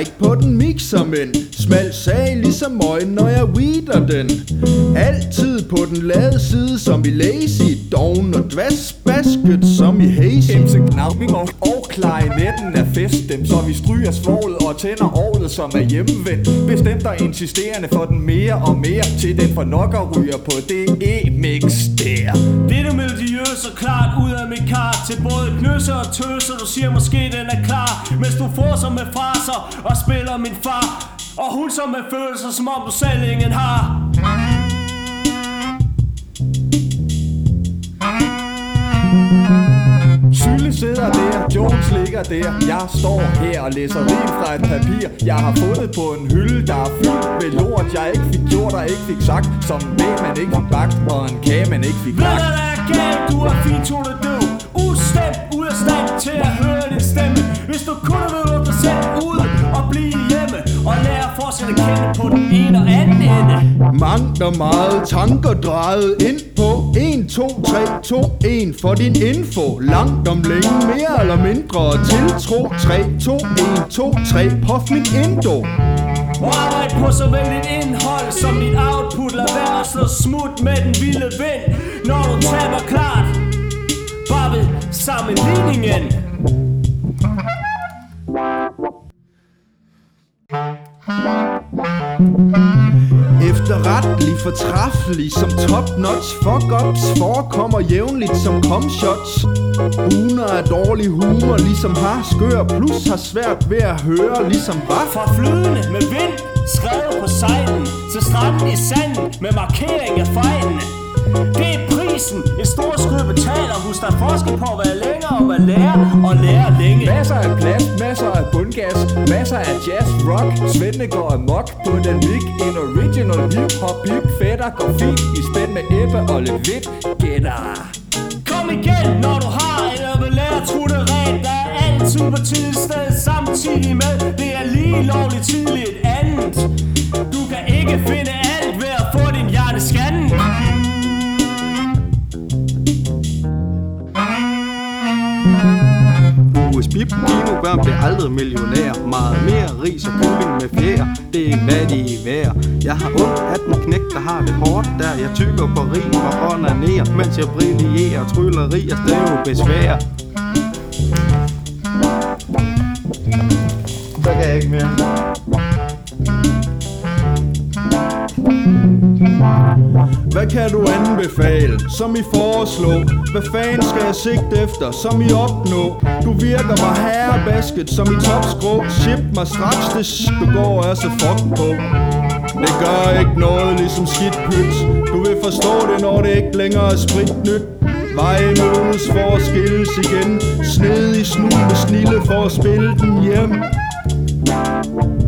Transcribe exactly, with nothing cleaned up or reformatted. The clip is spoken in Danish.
ikke på den mixer, men smal sag ligesom møg, når jeg weeder den. Altid på den lade side som i lazy, doven og dvadsbasket som i hazy. Hemse knapping og, og klarinetten er festem, så vi stryger svoglet og tænder orlet som er hjemmevendt. Bestemt og insisterende for den mere og mere, til den for nok og ryger på det e-mix der. Dette melodiøse klart ud af mit kar, til både knøsser og tøser. Du siger måske den er klar, mens du får som med fraser og spiller min far, og hun som med følelser, som om du selv ingen har. Sylle sidder der, Jones ligger der. Jeg står her og læser rim fra et papir, jeg har fundet på en hylde, der er fyldt med lort, jeg ikke fik gjort og ikke fik sagt, som væg man ikke fik bagt, og en kage man ikke fik lagt. Ved du, der er galt, du er fintonet død, ustemt, ud af stand til at høre din stemme. Hvis du kunne vil lukke dig selv ud og blive hjemme, og lære at fortsætte at kende på den ene og anden ende. Mangt og meget tanker drejet ind på en, to, tre, to, en for din info. Langt om længe, mere eller mindre tiltro. tre, to, en, to, tre, puff min indo. Og arbejde på såvel dit indhold som dit output. Lad være at slå smut med den vilde vind, når du taber klart bare ved sammenligningen. Efterrettelig, fortræffelig som top-notch. Fuck-ups forekommer jævnligt som comshots. Uner af dårlig humor ligesom har skør, plus har svært ved at høre ligesom var. Fra flydende med vind, skrevet på sejlen, til stranden i sanden med markering af fejlene. Det er prisen, et stort skud betaler. Husk der er forskel på at være længere og være lærer og lære længe. Masser af plast, masser af bundgas, masser af jazz, rock. Svende går amok på den mic. En original hip-hop, hip fætter går fint i spænd med Ebbe og Levit. Gætter. Kom igen, når du har et øvelærer trutteret. Der er altid på tidligt sted samtidig med. Det er lige lovligt tidligt et andet. Du kan ikke finde alt ved at få din hjerne scannet. U S B-kinobørn bliver aldrig millionær. Meget mere ris og kylling med fjer, det er ikke hvad de er værd. Jeg har ondt af den knæk, der har det hårdt der. Jeg tykker på rim og onanerer, mens jeg brillerer. Trylleri og stave besvær. Så kan jeg ikke mere. Hvad kan du anbefale, som I foreslår? Hvad fanden skal jeg sigte efter, som I opnå? Du virker mig herrebasket, som i topskrå. Ship mig straks, det sh, du går er så fuck på. Det gør ikke noget, ligesom skidt pyt. Du vil forstå det, når det ikke længere er spritnyt. Veje mødes for at skilles igen. Snedig snu med snille for at spille den hjem.